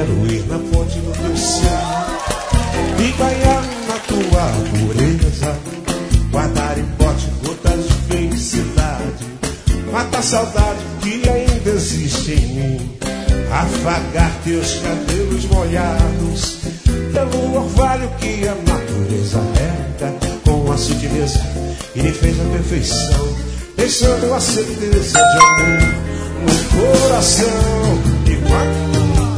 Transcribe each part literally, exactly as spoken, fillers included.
Quero ir na fonte do teu ser e banhar na tua pureza, guardar em pote gotas de felicidade, matar a saudade que ainda existe em mim, afagar teus cabelos molhados pelo orvalho que a natureza rega com a sutileza e me fez a perfeição, deixando a certeza de amor no coração. E quando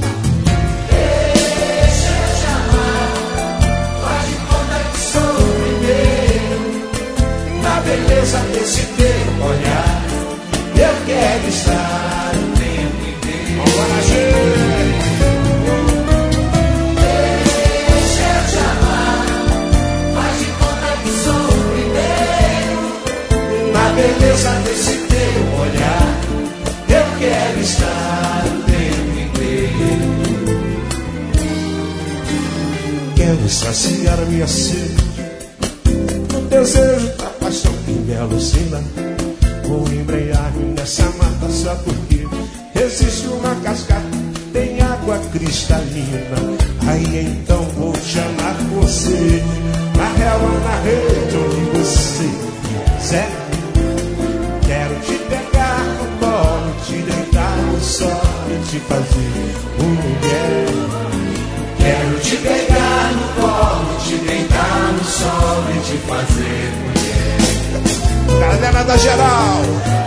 deixa eu te amar, faz de conta que sou o primeiro, na beleza desse teu olhar, eu quero estar o tempo inteiro. Agora, gente, deixa eu te amar, faz de conta que sou o primeiro, na beleza desse teu olhar, eu quero estar o tempo inteiro. quero saciar a minha sede, o desejo da paixão que me alucina. Vou embrear-me nessa mata só porque existe uma cascata, tem água cristalina. Aí então vou chamar você na relva, na rede, onde você quiser. Quero te pegar no colo, te deitar no sol e te fazer mulher. Quero te pegar no colo, te deitar no sol e te fazer mulher. Galera da geral,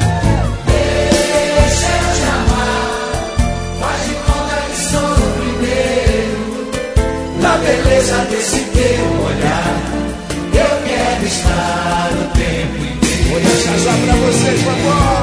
deixa eu te amar, faz de conta que sou o primeiro, na beleza desse teu olhar, eu quero estar o tempo inteiro. vou deixar só pra vocês, vamos!